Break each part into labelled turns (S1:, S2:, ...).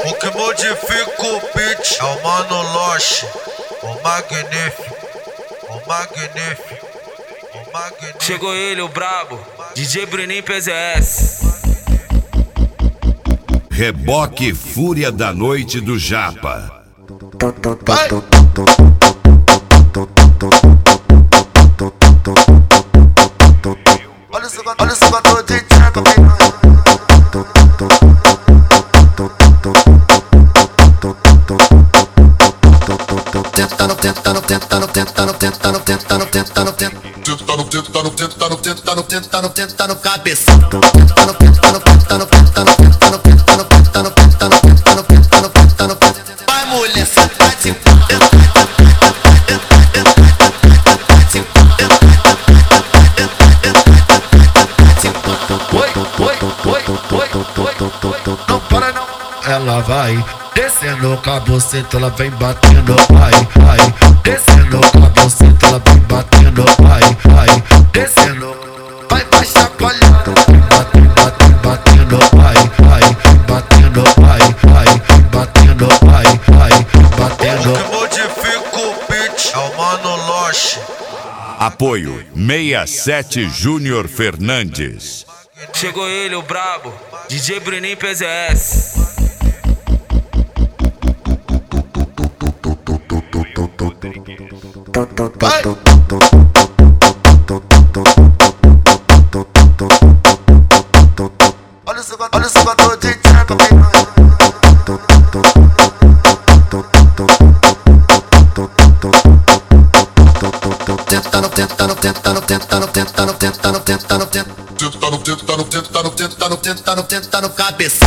S1: O que modifica o beat é o Mano Loche, o magnífico, o magnífico, o magnífico.
S2: Chegou ele, o brabo, DJ Bruninho PZS.
S3: Reboque Fúria da Noite do Japa.
S1: Vai. Olha esse batom de tcheca,
S4: tentando cabeça. Vai, mulher, safadinho.
S5: Não para não. Ela vai descendo com a buceta, ela vem batendo, ai, descendo com a buceta, ela vem batendo, ai, descendo, vai chacoalhando, batendo, ai, batendo, batendo, batendo.
S1: O que modifica o beat é o Mano Loche.
S3: Apoio 67 Júnior Fernandes.
S2: Chegou ele, o brabo, DJ Bruninho PZS.
S1: Vai. Olha esse batom de tcheca,
S4: tentando cabeça.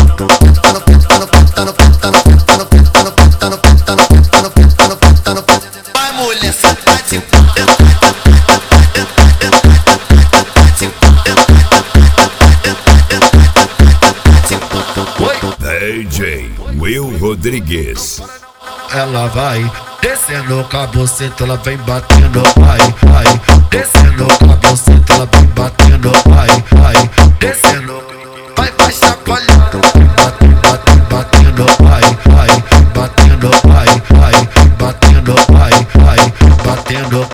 S4: Vai, mulher, safadinho.
S3: DJ Will Rodrigues.
S5: Ela vai descendo com a buceta, ela vem batendo, ai, descendo com a buceta, ela vem batendo, ai, descendo, vai chacoalhando, batendo,